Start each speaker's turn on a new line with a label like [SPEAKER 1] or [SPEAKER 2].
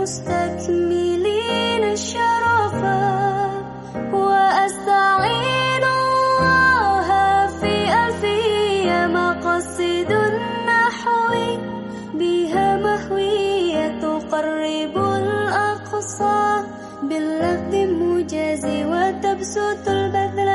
[SPEAKER 1] مستكملين الشرفا، وأستعين الله في ألفية مقاصد النحو بها مهوية تقرب الأقصى باللفظ المجاز وتبسط البذل